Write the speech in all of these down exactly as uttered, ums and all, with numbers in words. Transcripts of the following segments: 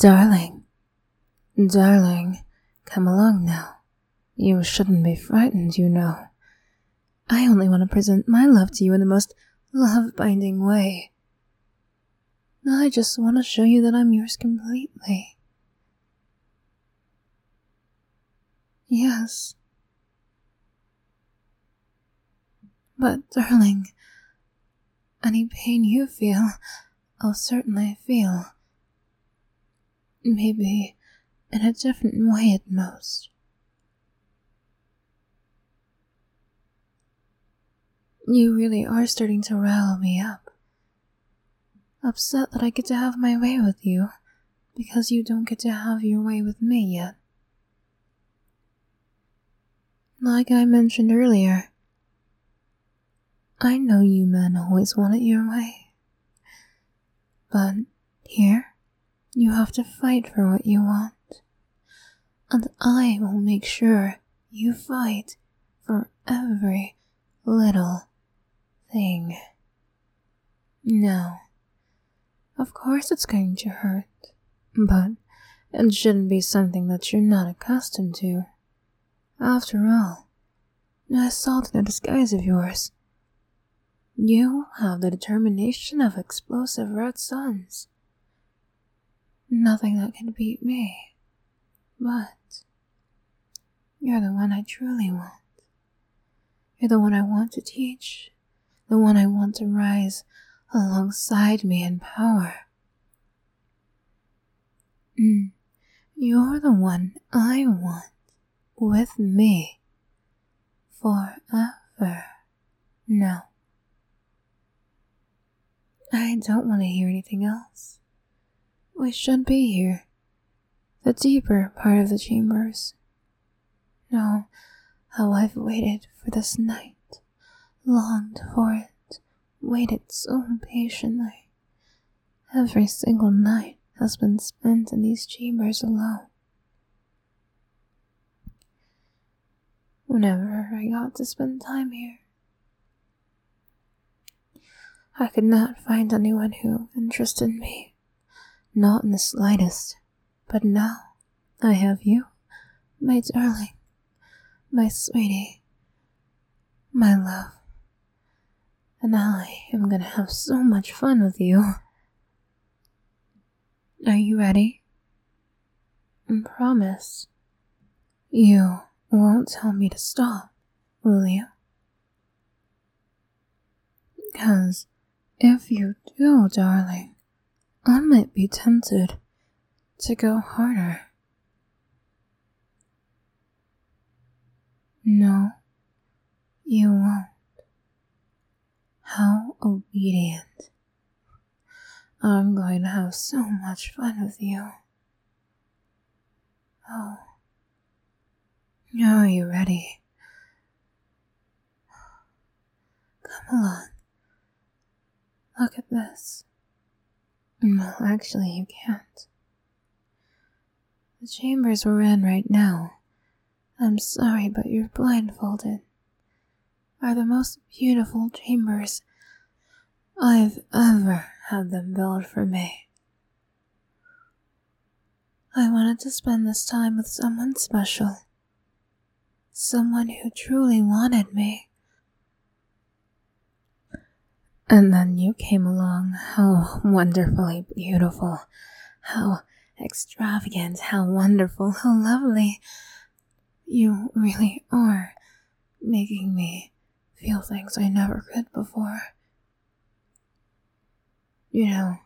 Darling, darling, come along now. You shouldn't be frightened, you know. I only want to present my love to you in the most love-binding way. I just want to show you that I'm yours completely. Yes. But, darling, any pain you feel, I'll certainly feel. Maybe in a different way at most. You really are starting to rile me up. Upset that I get to have my way with you, because you don't get to have your way with me yet. Like I mentioned earlier, I know you men always want it your way. But here, you have to fight for what you want. And I will make sure you fight for every little thing. No, of course it's going to hurt, but it shouldn't be something that you're not accustomed to. After all, I saw the disguise of yours. You have the determination of explosive red suns. Nothing that can beat me, but you're the one I truly want. You're the one I want to teach, the one I want to rise alongside me in power. Mm, you're the one I want with me forever. No, I don't want to hear anything else. We should be here, the deeper part of the chambers. No, how I've waited for this night, longed for it, waited so patiently. Every single night has been spent in these chambers alone. Whenever I got to spend time here, I could not find anyone who interested me. Not in the slightest, but now I have you, my darling, my sweetie, my love, and I am gonna have so much fun with you. Are you ready? And promise, you won't tell me to stop, will you? 'Cause if you do, darling, I might be tempted to go harder. No, you won't. How obedient. I'm going to have so much fun with you. Oh, are you ready? Come along. Look at this. Well, actually, you can't. The chambers we're in right now, I'm sorry, but you're blindfolded, are the most beautiful chambers I've ever had them built for me. I wanted to spend this time with someone special, someone who truly wanted me. And then you came along. How wonderfully beautiful, how extravagant, how wonderful, how lovely. You really are making me feel things I never could before. You know,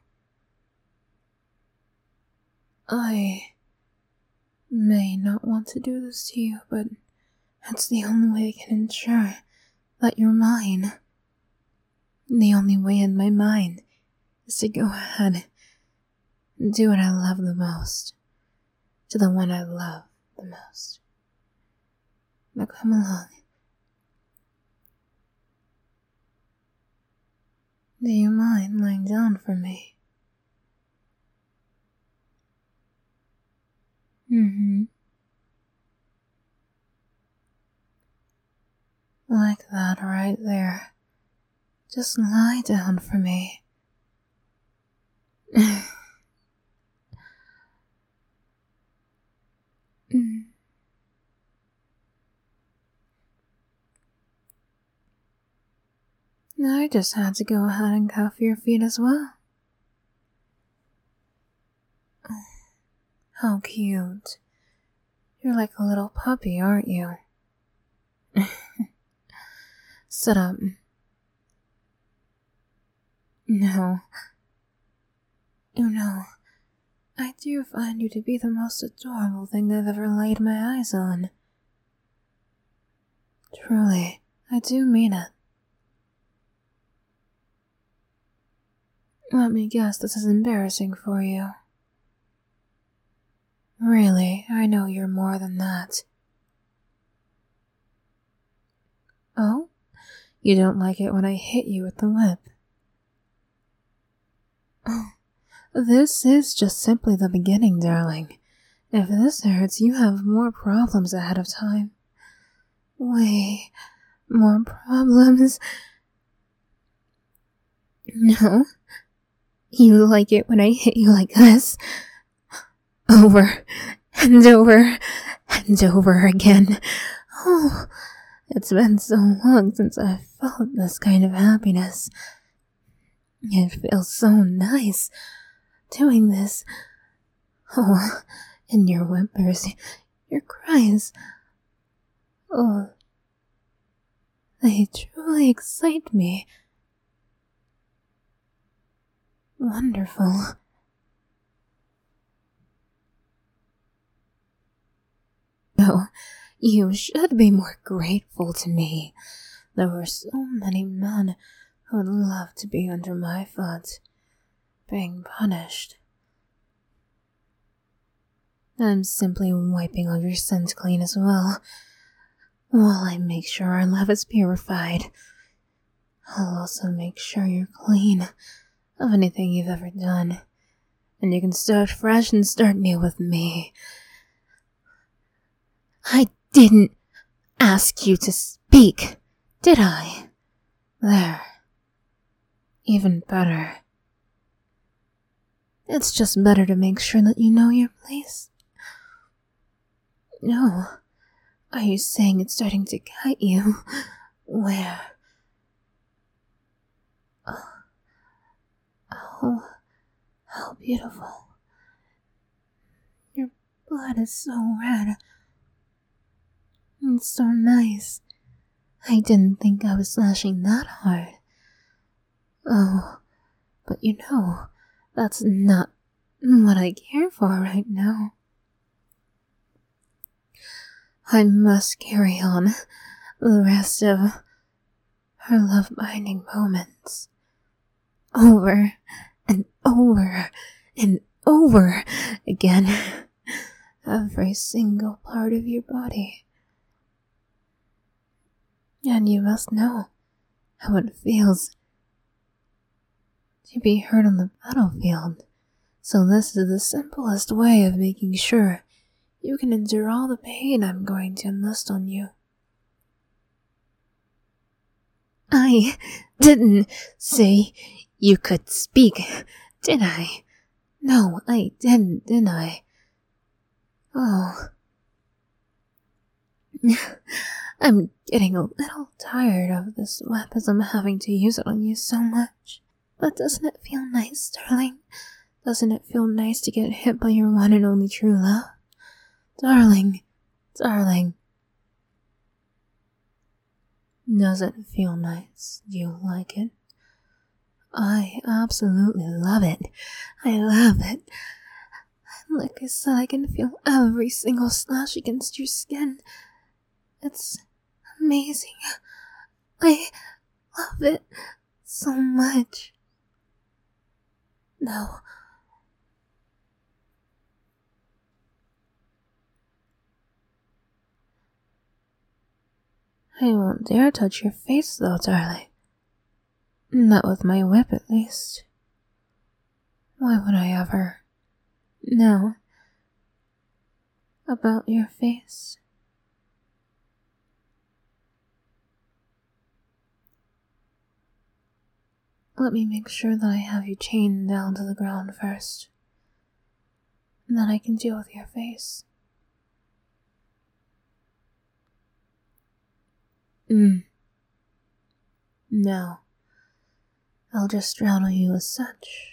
I may not want to do this to you, but it's the only way I can ensure that you're mine. The only way in my mind is to go ahead and do what I love the most, to the one I love the most. Now come along. Do you mind lying down for me? Mm-hmm. Like that right there. Just lie down for me. I just had to go ahead and cuff your feet as well. How cute. You're like a little puppy, aren't you? Sit up. No. Oh no. I do find you to be the most adorable thing I've ever laid my eyes on. Truly, I do mean it. Let me guess this is embarrassing for you. Really, I know you're more than that. Oh? You don't like it when I hit you with the whip? Oh, this is just simply the beginning, darling. If this hurts, you have more problems ahead of time. Way more problems. No? You like it when I hit you like this? Over and over and over again. Oh, it's been so long since I've felt this kind of happiness. It feels so nice doing this. Oh, and your whimpers, your cries. Oh, they truly excite me. Wonderful. Oh, you should be more grateful to me. There were so many men who would love to be under my foot, being punished. I'm simply wiping all your sins clean as well, while I make sure our love is purified. I'll also make sure you're clean of anything you've ever done, and you can start fresh and start new with me. I didn't ask you to speak, did I? There. Even better. It's just better to make sure that you know your place. No. Are you saying it's starting to cut you? Where? Oh, oh, how beautiful. Your blood is so red. It's so nice. I didn't think I was slashing that hard. Oh, but you know, that's not what I care for right now. I must carry on the rest of her love-binding moments. Over and over and over again. Every single part of your body. And you must know how it feels to be hurt on the battlefield. So this is the simplest way of making sure you can endure all the pain I'm going to enlist on you. I didn't say you could speak, did I? No, I didn't, didn't I? Oh. I'm getting a little tired of this whip as I'm having to use it on you so much. But doesn't it feel nice, darling? Doesn't it feel nice to get hit by your one and only true love? Darling, darling. Does it feel nice? Do you like it? I absolutely love it. I love it. Like I said, I can feel every single slash against your skin. It's amazing. I love it so much. No. I won't dare touch your face though, darling. Not with my whip, at least. Why would I ever? No. About your face. Let me make sure that I have you chained down to the ground first. And then I can deal with your face. Mm. No. I'll just straddle you as such.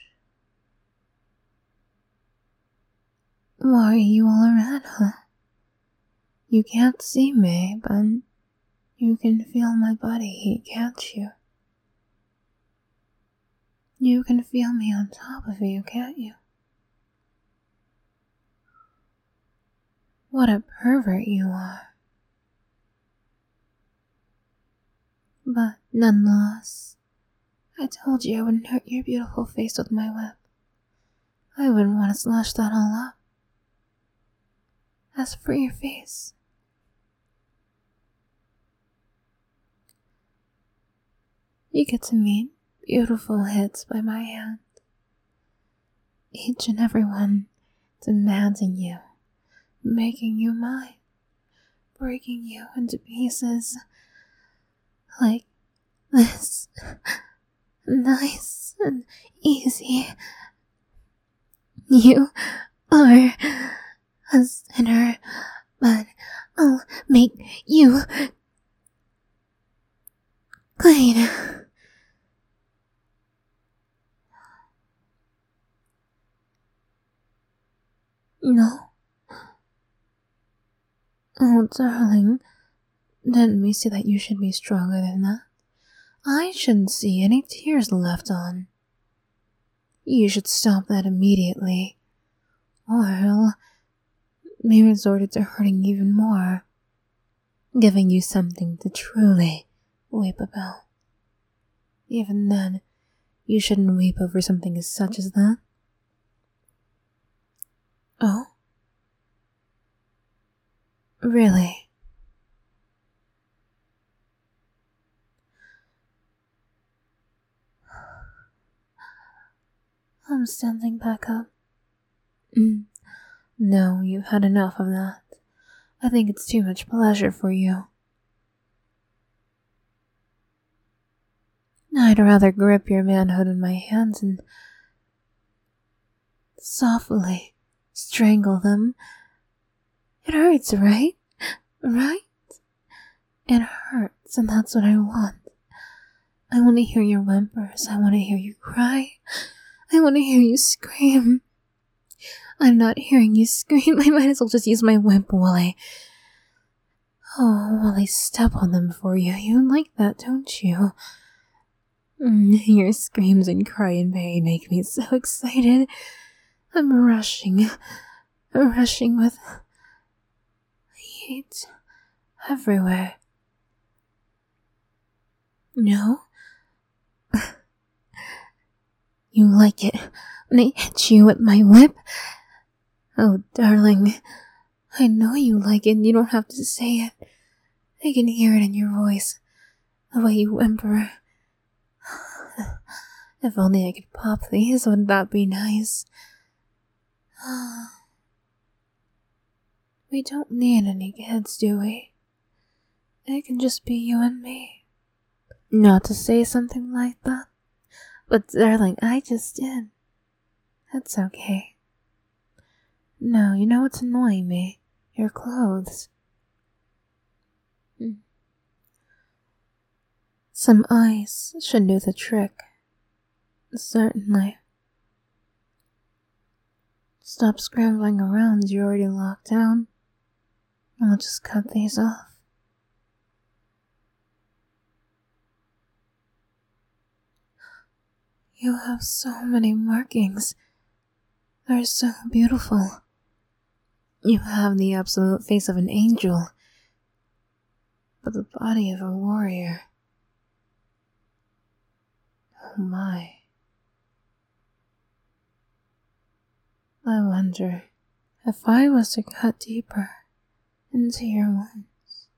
Why are you all red, huh? You can't see me, but you can feel my body heat, can't you? You can feel me on top of you, can't you? What a pervert you are. But nonetheless, I told you I wouldn't hurt your beautiful face with my whip. I wouldn't want to slash that all up. As for your face, you get to meet beautiful hits by my hand. Each and every one demanding you, making you mine, breaking you into pieces like this. Nice and easy. You are a sinner, but I'll make you clean. No. Oh, darling, didn't we say that you should be stronger than that? I shouldn't see any tears left on. You should stop that immediately, or I'll be resorted to hurting even more, giving you something to truly weep about. Even then, you shouldn't weep over something as such as that. Oh? Really? I'm standing back up. Mm. No, you've had enough of that. I think it's too much pleasure for you. I'd rather grip your manhood in my hands and softly strangle them. It hurts, right? Right? It hurts, and that's what I want. I want to hear your whimpers. I want to hear you cry. I want to hear you scream. I'm not hearing you scream. I might as well just use my whip while I... Oh, while I step on them for you. You like that, don't you? Mm, your screams and cry in pain make me so excited. I'm rushing. Rushing with... heat everywhere. No? You like it when I hit you with my whip? Oh, darling, I know you like it and you don't have to say it. I can hear it in your voice, the way you whimper. If only I could pop these, wouldn't that be nice? We don't need any kids, do we? It can just be you and me. Not to say something like that, but darling, I just did. That's okay. No, you know what's annoying me? Your clothes. Hmm. Some ice should do the trick. Certainly. Stop scrambling around, you're already locked down. I'll just cut these off. You have so many markings. They're so beautiful. You have the absolute face of an angel, but the body of a warrior. Oh my. I wonder if I was to cut deeper into your wounds.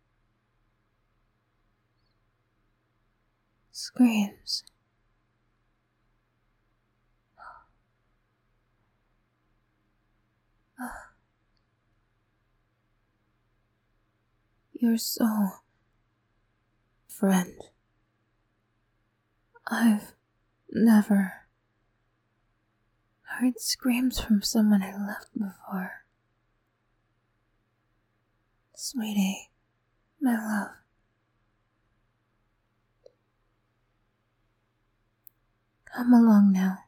Screams. You're so... friend. I've never heard screams from someone I loved before. Sweetie, my love. Come along now.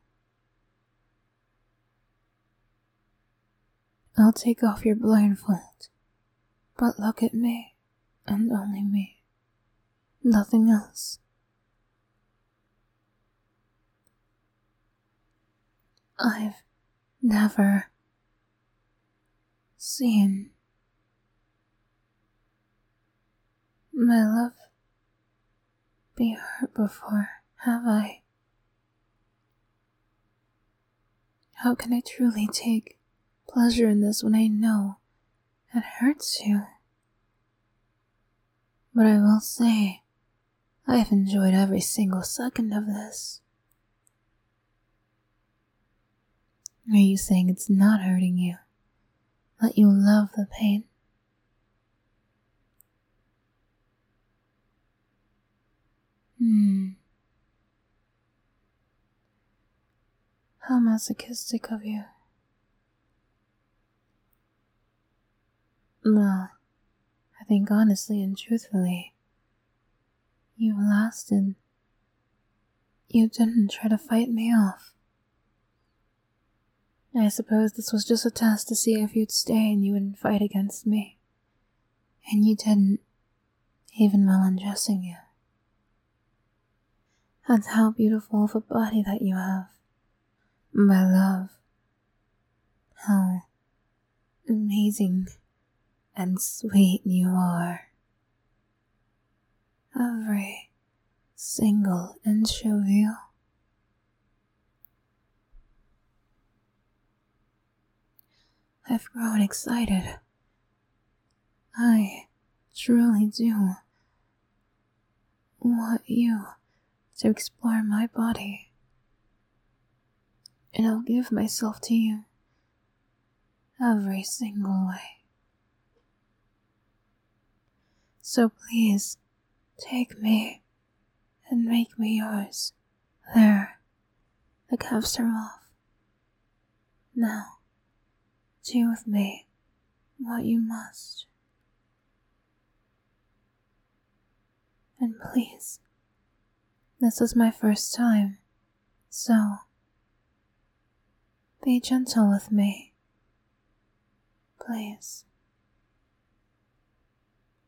I'll take off your blindfold, but look at me, and only me. Nothing else. I've never seen my love be hurt before, have I? How can I truly take pleasure in this when I know it hurts you? But I will say, I have enjoyed every single second of this. Are you saying it's not hurting you? That you love the pain? Hmm. How masochistic of you. Well, I think honestly and truthfully, you lasted. You didn't try to fight me off. I suppose this was just a test to see if you'd stay and you wouldn't fight against me. And you didn't, even while undressing you. That's how beautiful of a body that you have. My love. How amazing and sweet you are. Every single inch of you. I've grown excited. I truly do want you to explore my body, and I'll give myself to you every single way. So please, take me and make me yours. There, the cuffs are off. Now, do with me what you must. And please, this is my first time, so be gentle with me, please.